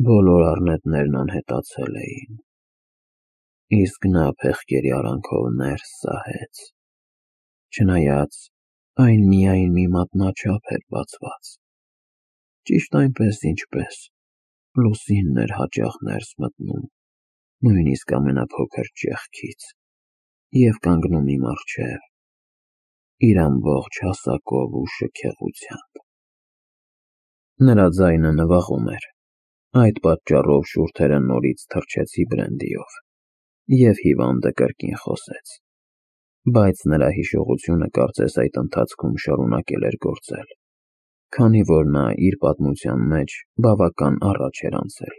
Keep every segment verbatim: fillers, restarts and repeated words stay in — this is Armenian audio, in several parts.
Բոլոր առնետներն անհետացել էին, իսկ նա փեղկերի արանքով ներս սահեց, չնայած այն միայն մի մատնաչափ էր բացված, ճիշտ այնպես, ինչպես Լուսինն էր հաճախ ներս մտնում, նույնիսկ ամենափոքր ճեղքից, և կանգնում իմ առջև, իր ամբողջ հասակով ու շքեղությամբ։ Նրա ձայնը նվաղում էր, այդ պատճառով շուրթերը նորից թռչեցի բրենդիով, և հիվանդը կրկին խոսեց, բայց նրա հիշողությունը կարծես այդ ընթացքում շարունակել էր գործել, քանի որ նա իր պատմության մեջ բավական առաջ էր անցել։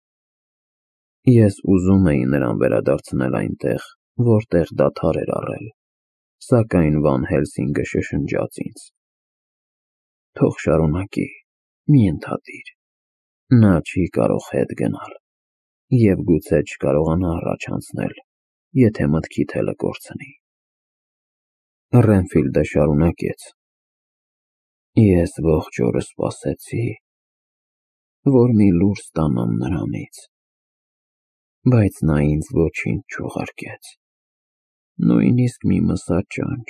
Ես ուզում էի նրան վերադարձնել այնտեղ, որտեղ դադար էր առել, սակայն Վան Հելսինգը շշնջաց ինձ. «Թող շարունակի, մի ընդհատիր, նա չի կարող հետ գնալ, և գուցե չկարողանա առաջ անցնել, եթե մտքի թելը կորցնի»։ Ռենֆիլդը շարունակեց. «Ես ողջ օրը սպասեցի, որ մի լուր ստանամ նրանից, բայց նա ինձ ոչինչ չուղարկեց, նույնիսկ մի մսաճանճ,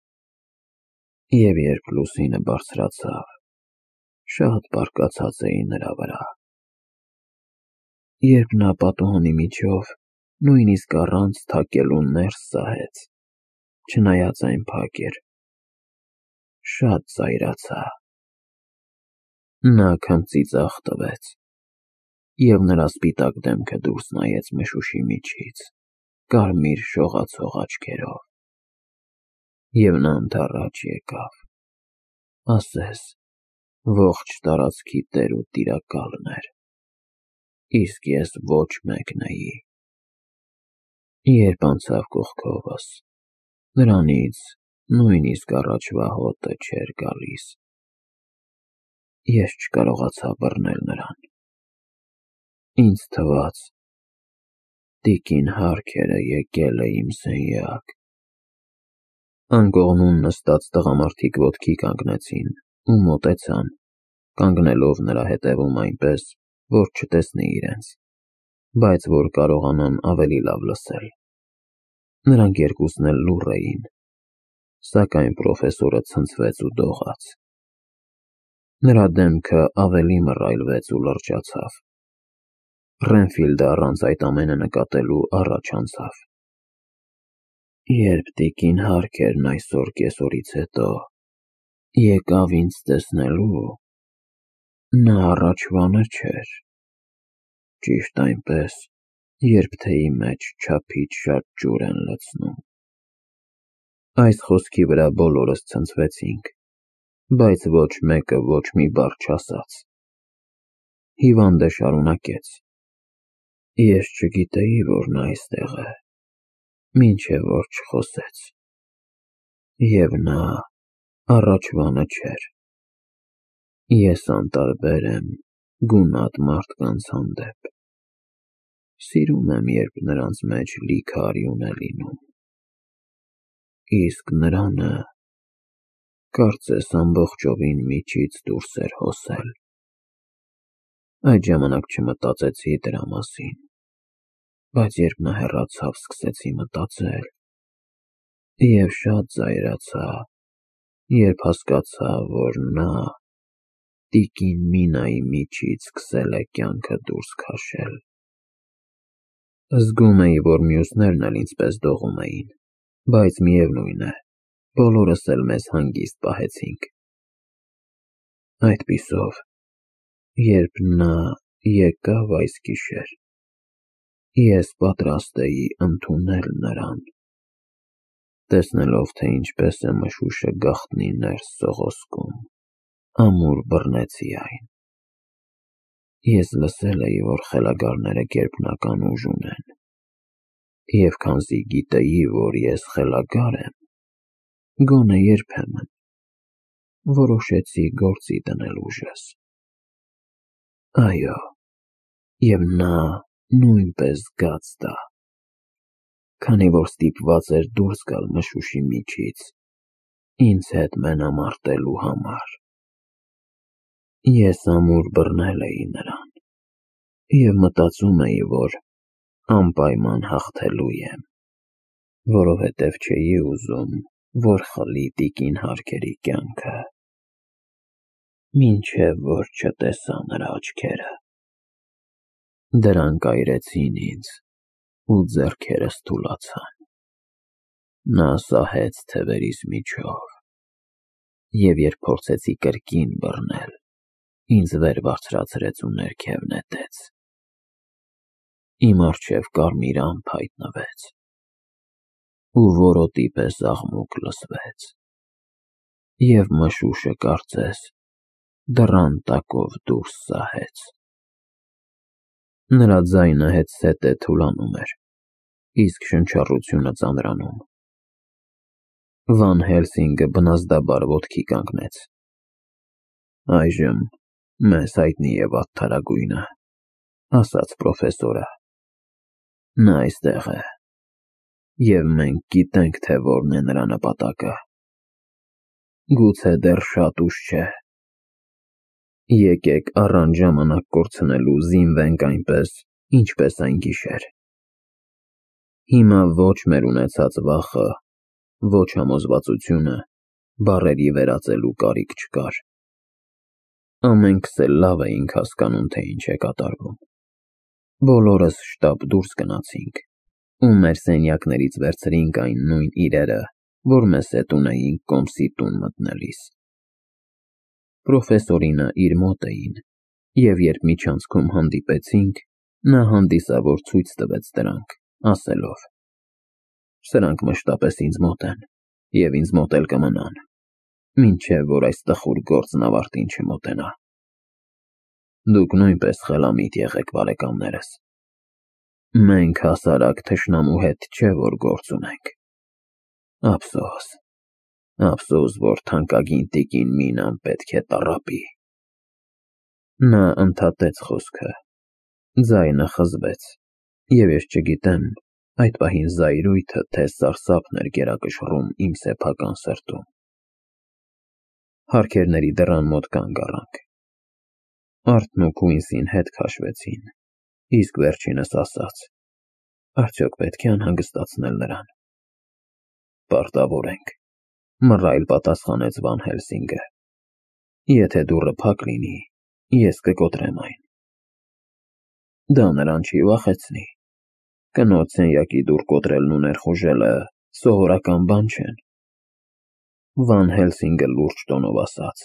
և երբ Լուսինը բարձրացավ, շատ բարկացած էի նրա վրա։ Երբ նա պատուհանի միջով, նույնիսկ առանց թակելու ներս սահեց, չնայած այն փակ էր, շատ զայրացա։ Նա քմծիծաղ տվեց, և նրա սպիտակ դեմքը դուրս նայեց մշուշի միջից, կարմիր շողացող աչքերով, և նա ընդառաջ եկավ, ասես ողջ տարածքի տեր ու տիրակալն էր, իսկ ես ոչ մեկն էի։ Երբ անցավ կողքովս, նրանից նույնիսկ առաջվա հոտը չէր գալիս։ Ես չկարողացա բռնել նրան։ Ինձ թվաց, տիկին Հարքերը եկել է իմ սենյակ»։ Անկողնում նստած տղամարդիկ ոտքի կանգնեցին ու մոտեցան, կանգնելով նրա հետևում այնպես, որ չտեսնի իրենց, բայց որ կարողանան ավելի լավ լսել։ Նրանք երկուսն էլ լուռ էին, սակայն պրոֆեսորը ցնցվեց ու դողաց։ Նրա դեմքը ավելի մռայլվեց ու լրջացավ։ Ռենֆիլդը առանց այդ ամենը նկատելու առաջ անցավ. «Երբ տիկին Հարքերն այսօր կեսօրից հետո եկավ ինձ տեսնելու, նա առաջվանը չէր, ճիշտ այնպես, երբ թեյի մեջ չափից շատ ջուր են լցնում»։ Այս խոսքի վրա բոլորս ցնցվեցինք, բայց ոչ մեկը ոչ մի բառ չասաց։ Հիվանդը շարունակեց. «Ես չգիտեի, որ նա այստեղ է, մինչև որ չխոսեց, և նա առաջվանը չէր։ Ես անտարբեր եմ գունատ մարդկանց հանդեպ, սիրում եմ, երբ նրանց մեջ լիքը արյուն է լինում, իսկ նրանը, կարծես ամբողջովին միջից դուրս էր հոսել։ Այդ ժամանակ չմտածեցի դրա մասին, բայց երբ նա հեռացավ, սկսեցի մտածել, և շատ զայրացա, երբ հասկացա, որ նա տիկին Մինայի միջից սկսել է կյանքը դուրս քաշել։ Զգում էի, որ մյուսներն էլ ինձպես դողում էին, բայց միևնույն է, բոլորս էլ մեզ հանգիստ պահեցինք։ Այդպիսով, երբ նա եկավ այս գիշեր, ես պատրաստ էի ընդունել նրան, տեսնելով, թե ինչպես է մշուշը գաղտնի ներս սողոսկում, ամուր բռնեցի այն։ Ես լսել էի, որ խելագարները գերբնական ուժ ունեն, և քանզի գիտեի, որ ես խելագար եմ, գոնե երբեմն, որոշեցի գործի դնել ուժս։ Այո, և նա նույնպես գաց տա, քանի որ ստիպված էր դուրս գալ մշուշի միջից ինձ հետ մենամարտելու համար։ Ես ամուր բռնել էի նրան, և մտածում էի, որ անպայման հաղթելու եմ, որովհետև չէի ուզում, որ խլի տիկին Հարքերի կյանքը, մինչև որ չտեսա նրա աչքերը. դրանք այրեցին ինձ ու ձեռքերս թուլացան, նա սահեց թևերիս միջով, և երբ փորձեցի կրկին բռնել, ինձ վեր բարձրացրեց ու ներքև նետեց, իմ առջև կարմիր ամպ հայտնվեց ու որոտի պես աղմուկ լսվեց, և մշուշը կարծես դռան տակով դուրս սահեց, նրա ձայնը հետզհետե թուլանում էր, իսկ շնչառությունը ծանրանում, Վան Հելսինգը բնազդաբար ոտքի կանգնեց, այժմ մեզ հայտնի է վատթարագույնը, ասաց պրոֆեսորը, նա այստեղ է, և մենք գիտենք, թե որն է նրա նպատակը, գուցե դեռ շատ ուշ չէ, եկեք առանց ժամանակ կորցնելու զինվենք այնպես, ինչպես այն գիշեր, հիմա ոչ մեր ունեցած վախը, ոչ համոզվածությունը բառերի վերածելու կարիք չկար, ամենքս էլ լավ էինք հասկանում, թե ինչ է կատարվում, բոլորս շտապ դուրս գնացինք ու մեր սենյակներից վերցրինք այն նույն իրերը, որ մեզ հետ ունեինք Կոմսի տուն մտնելիս, պրոֆեսորինը իր մոտ էին, և երբ միջանցքում հանդիպեցինք, նա հանդիսավոր ցույց տվեց դրանք, ասելով. սրանք մշտապես ինձ մոտ են, և ինձ մոտ էլ կմնան, մինչև որ այս տխուր գործն ավարտին չմոտենա, դուք նույնպես խելամիտ եղեք, բարեկամներս, մենք հասարակ թշնամու հետ չէ որ գործ ունենք, ափսոս, ափսոս, որ թանկագին տիկին Մինան պետք է տառապի, նա ընդհատեց խոսքը, ձայնը խզվեց, և ես չգիտեմ, այդ պահին զայրույթը, թե սարսափն էր գերակշռում իմ սեփական սրտում, Հարքերների դռան մոտ կանգ առանք, Արթն ու Քուինսին հետ քաշվեցին, իսկ վերջինս ասաց. արդյոք պետք է անհանգստացնել նրան, պարտավոր ենք, մռայլ պատասխանեց Վան Հելսինգը, եթե դուռը փակ լինի, ես կկոտրեմ այն, դա նրան չի վախեցնի, կնոջ սենյակի դուռ կոտրելն ու ներխուժելը սովորական բան չեն, Վան Հելսինգը լուրջ տոնով ասաց.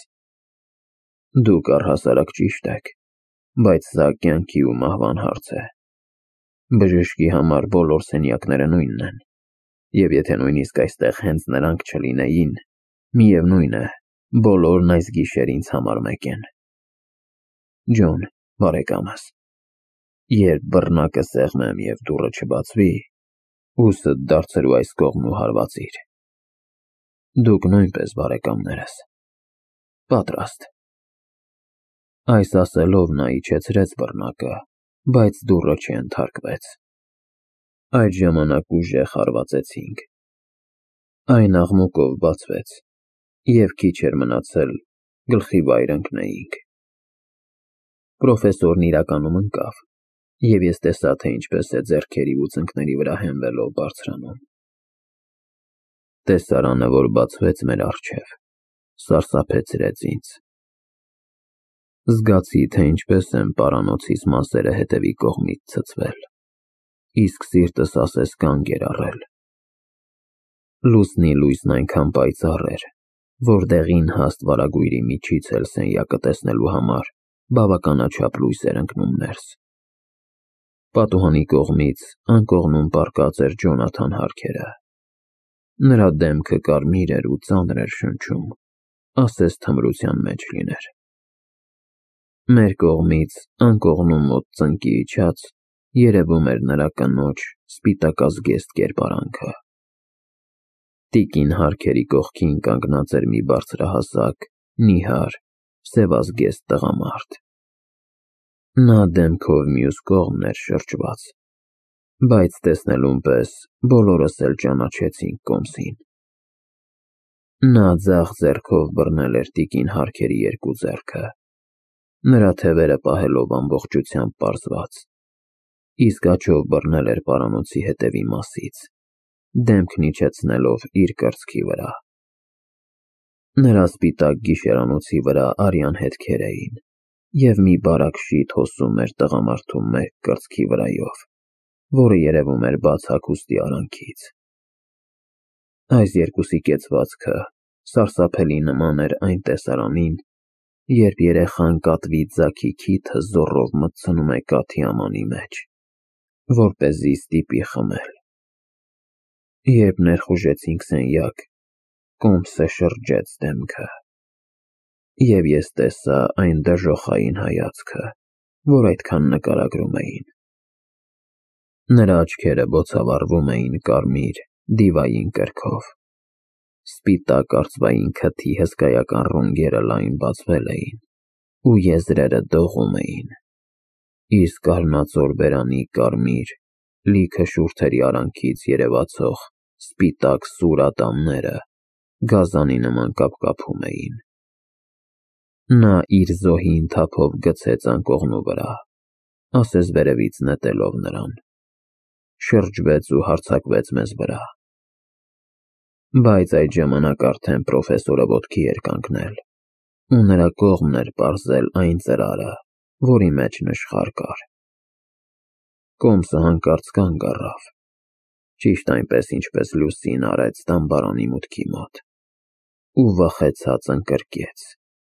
դուք առհասարակ ճիշտ եք, բայց սա կյանքի ու մահվան հարց է, բժշկի համար բոլոր սենյակները նույնն են, և եթե նույնիսկ այստեղ հենց նրանք չլինեին, միևնույն է, բոլորն այս գիշեր ինձ համար մեկ են, Ջոն, բարեկամս, երբ բռնակը սեղմեմ և դուռը չբացվի, ուսդ դարձրու այս կողմ ու հարվածիր, դուք նույնպես, բարեկամներս, պատրաստ, այս ասելով նա իջեցրեց բռնակը, բայց դուռը չենթարկվեց, այդ ժամանակ ուժեղ հարվածեցինք, այն աղմուկով բացվեց, և քիչ էր մնացել գլխի վայր ընկնեինք, պրոֆեսորն իրականում ընկավ, և ես տեսա, թե ինչպես է ձեռքերի ու ծնկների վրա հենվելով բարձրանում, տեսարանը, որ բացվեց մեր առջև, սարսափեցրեց ինձ, զգացի, թե ինչպես են պարանոցիս մասերը հետևի կողմից ցցվել, իսկ սիրտս ասես կանգ էր առել, լուսնի լույսն այնքան պայծառ էր, որ դեղին հաստ վարագույրի միջից էլ սենյակը տեսնելու համար բավականաչափ լույս էր ընկնում ներս, պատուհանի կողմից անկողնում պառկած էր Ջոնաթան Հարքերը, նրա դեմքը կարմիր էր ու ծանր էր շնչում, ասես թմրության մեջ լիներ, մեր կողմից անկողնում մոտ ծնկի իջած երևում էր նրա կնոջ սպիտակազգեստ կերպարանքը, տիկին Հարքերի կողքին կանգնած էր մի բարձրահասակ, նիհար, սևազգեստ տղամարդ, նա դեմքով մյուս կողմն էր շրջված, բայց տեսնելուն պես բոլորս էլ ճանաչեցինք Կոմսին, նա ձախ ձեռքով բռնել էր տիկին Հարքերի երկու ձեռքը, նրա թևերը պահելով ամբողջությամբ պարզված, իսկ աչով բռնել էր պարանոցի հետևի մասից, դեմքն իջեցնելով իր կրծքի վրա։ Նրա սպիտակ գիշերանոցի վրա արյան հետքեր էին, և մի բարակ շիթ հոսում էր տղամարդու մեկ կրծքի վրայով, որը երևում էր բաց հագուստի արանքից։ Այս երկուսի կեցվածքը սարսափելի նման էր այն տեսարանին, երբ երեխան կատվի ձագի քիթը զոռով մտցնում է կաթի ամանի մեջ, որպեսզի ստիպի խմել։ Երբ ներխուժեցինք սենյակ, Կոմսը շրջեց դեմքը, և ես տեսա այն դժոխային հայացքը, որ այդքան նկարագրում էին։ Նրա աչքերը բոցավառվում էին կարմիր, դիվային կրքով, սպիտակ արծվային քթի հսկայական ռունգերը լայն բացվել էին, ու եզրերը դողում էին, իսկ առնածոր բերանի կարմիր, լիքը շուրթերի արանքից երևացող սպիտակ սուր ատամները գազանի նման կապկապում էին։ Նա իր զոհին թափով գցեց անկողնու վրա, ասես վերևից նետելով նրան, շրջվեց ու հարձակվեց մեզ վրա։ Բայց այդ ժամանակ արդեն պրոֆեսորը ոտքի էր կանգնել, ու նրա կողմն էր պարզել այն ծրարը, որի մեջ նշխար կար։ Կոմսը հանկարծ կանգ առավ, ճիշտ այնպես, ինչպես Լուսին արեց տամբարանի մուտքի մոտ, ու վախեցած ընկրկեց։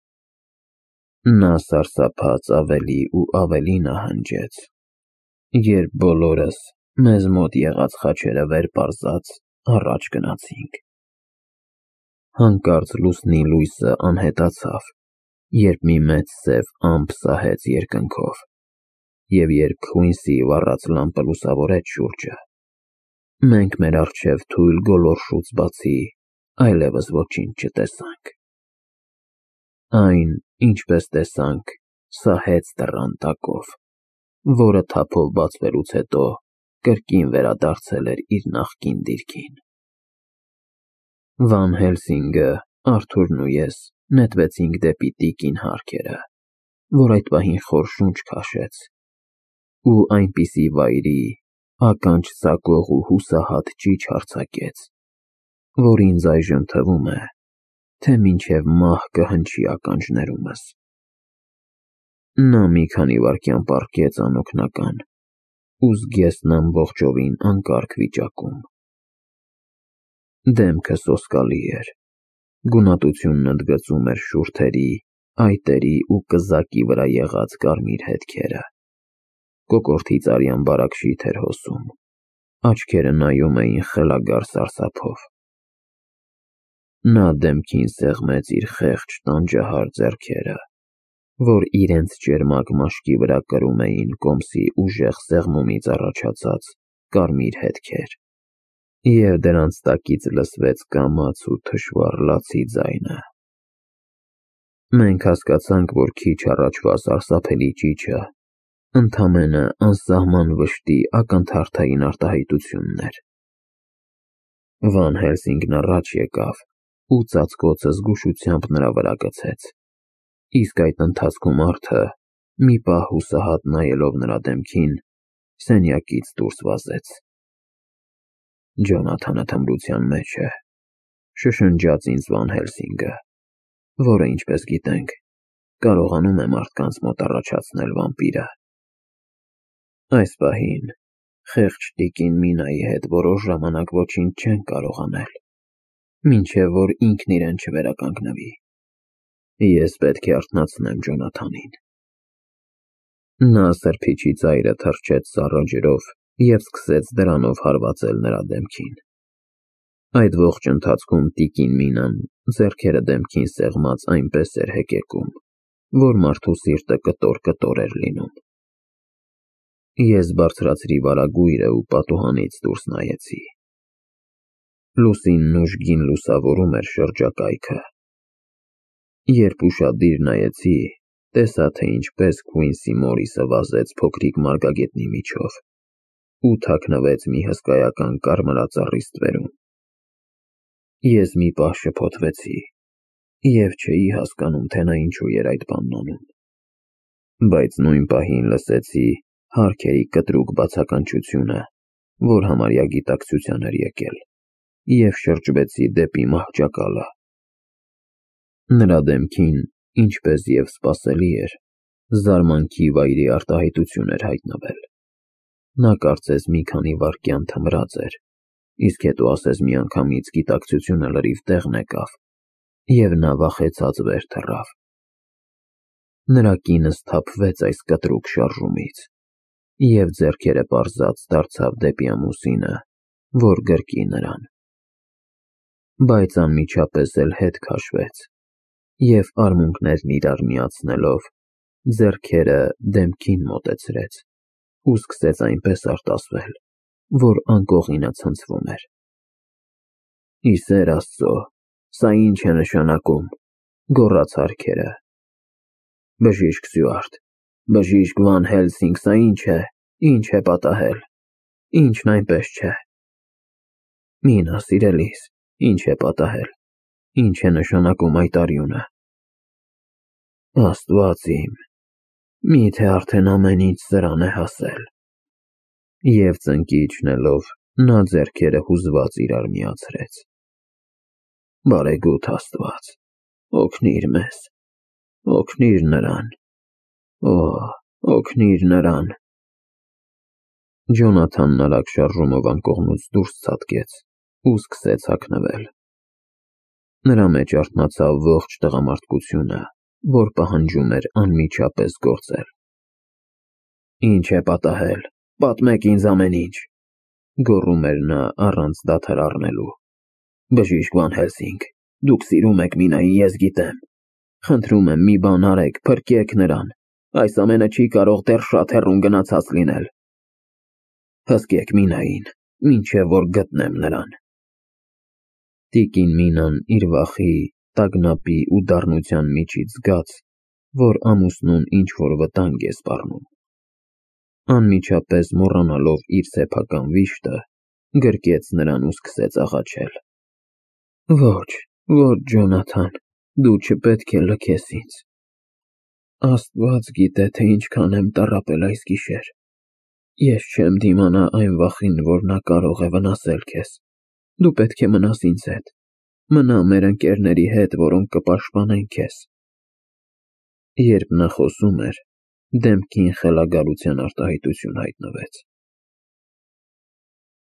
Նա սարսափած ավելի ու ավելի նահանջեց, երբ բոլորս, մեզ մոտ եղած խաչերը վեր պարզած, առաջ գնացինք։ Հանկարծ Լուսնի լույսը անհետացավ, երբ մի մեծ սև ամպ սահեց երկնքով, և երբ Քվինսի վառած լամպը լուսավորեց շուրջը, մենք մեր առջև թույլ գոլորշուց բացի այլևս ոչինչ չտեսանք։ Այն, ինչպես տեսանք, սահեց դռան տակով, որը թափով բացվելուց հետո կրկին վերադարձել էր իր նախկին դիրքին։ Վան Հելսինգը, Արթուրն ու ես նետվեցինք դեպի տիկին Հարքերը, որ այդ պահին խոր շունչ քաշեց, ու այնպիսի վայրի ականջ ծակող ու հուսահատ ճիչ արձակեց, որ ինձ այժմ թվում է, թե մինչև մահ կհնչի ականջներումս։ Նա մի քանի վայրկյան պառկեց անօգնական ու զգեստն ամբողջովին անկարգ վիճակում։ Դեմքը սոսկալի էր, գունատությունն ընդգծում էր շուրթերի, այտերի ու կզակի վրա եղած կարմիր հետքերը, կոկորդից արյան բարակ շիթ էր հոսում, աչքերը նայում էին խելագար սարսափով։ Նա դեմքին սեղմեց իր խեղճ տանջահար ձեռքերը, որ իրենց ճերմակ մաշկի վրա կրում էին Կոմսի ուժեղ սեղմումից առաջացած կարմիր հետքեր, և դրանց տակից լսվեց կամաց ու թշվառ լացի ձայնը։ Մենք հասկացանք, որ քիչ առաջվա սարսափելի ճիչը ընդամենը անսահման վշտի ակնթարթային արտահայտությունն էր։ Վան Հելսինգն առաջ եկավ ու ծածկոցը զգուշությամբ նրա վրա գցեց, իսկ այդ ընթացքում արթը, մի պահ հուսահատ նայելով նրա դեմքին, սենյակից դուրս վազեց։ Ջոնաթանը թմրության մեջ է, շշնջաց ինձ Վան Հելսինգը, որը, ինչպես գիտենք, կարողանում է մարդկանց մոտ առաջացնել վամպիրը։ Այս պահին խեղճ տիկին Մինայի հետ որոշ ժամանակ ոչինչ չենք կարող անել, մինչև որ ինքն իրեն չվերականգնվի։ Ես պետք է արթնացնեմ Ջոնաթանին։ Նա սրբիչի ծայրը թռչեց սառը ջրով և սկսեց դրանով հարվածել նրա դեմքին։ Այդ ողջ ընթացքում տիկին Մինան ձեռքերը դեմքին սեղմած այնպես էր հեկեկում, որ մարդու սիրտը կտոր-կտոր էր լինում։ Ես բարձրացրի վարագույրը ու պատուհանից դուրս նայեցի։ Լուսինն ուժգին լուսավորում էր շրջակայքը։ Երբ ուշադիր նայեցի, տեսա, թե ինչպես Քվինսի Մորիսը վազեց փոքրիկ մարգագետնի միջով ու թաքնվեց մի հսկայական կարմրածառի ստվերում։ Ես մի պահ շփոթվեցի և չէի հասկանում, թե նա ինչու էր այդ բանն անում։ Բայց նույն պահին լսեցի հարքերի կտրուկ բացականչությունը, որ համարյա գիտակցության էր եկել, և շրջվեցի դեպի մահճակալը։ Նրա դեմքին, ինչպես և սպասելի էր, զարմանքի վայրի արտահայտություն էր հայտնվել։ Նա կարծես մի քանի վայրկյան թմրած էր, իսկ հետո ասես միանգամից գիտակցությունը լրիվ տեղն եկավ, և նա վախեցած վեր թռավ։ Նրա կինը սթափվեց այս կտրուկ շարժումից, և ձեռքերը պարզած դարձավ դեպի ամուսինը, որ գրկի նրան։ Բայց անմիջապես էլ հետ քաշվեց, և արմունկներն իրար միացնելով, ձեռքերը դեմքին մոտեցրեց ու սկսեց այնպես արտասվել, որ անկողինը ցնցվում էր։ «Ի սեր Աստծո, սա ի՞նչ է նշանակում», գոռաց հարքերը։ «Բժիշկ Սյուարտ, բժիշկ Վան Հելսինգ, սա ի՞նչ է, ի՞նչ է պատահել, ի՞նչն այնպես չէ»։ «Մինա, սիրելիս, ի՞նչ է պատահել, ի՞նչ է նշանակում այդ արյունը»։ «Աստված իմ, մի՞թե արդեն ամեն ինչ սրան է հասել»։ Եվ ծնկի իջնելով, նա ձեռքերը հուզված իրար միացրեց։ «Բարեգութ Աստված, օգնիր մեզ, օգնիր նրան, օ, օգնիր նրան»։ Ջոնաթանն արագ շարժումով անկողնուց դուրս ցատկեց ու սկսեց հագնվել։ Նրա մեջ արթնացավ ողջ տղամարդկությունը, որ պահանջում էր անմիջապես գործել։ «Ինչ է պատահել, պատմեք ինձ ամեն ինչ», գոռում էր նա առանց դադար առնելու։ «Բժիշկ Վան Հելսինգ, դուք սիրում եք Մինայի, ես գիտեմ։ Խնդրում եմ, մի բան արեք, փրկեք նրան, այս ամենը չի կարող դեռ շատ հեռուն գնացած լինել։ Հսկեք Մինային, մինչև որ գտնեմ նրան»։ Տիկին Մինան իր վախի, տագնապի ու դառնության միջից զգաց, որ ամուսնուն ինչ-որ վտանգ է սպառնում։ Անմիջապես մոռանալով իր սեփական վիշտը, գրկեց նրան ու սկսեց աղաչել։ «Ոչ, ոչ, Ջոնաթան, դու չպետք է լքես ինձ։ Աստված գիտե, թե ինչքան եմ տառապել այս գիշեր։ Ես չեմ դիմանա այն վախին, որ նա կարող է վնասել քեզ։ Դու պետք է մնաս ինձ հետ, մնա մեր ընկերների հետ, որոնք կպաշտպանեն քեզ»։ Երբ նա խոսում էր, դեմքին խելագարության արտահայտություն հայտնվեց։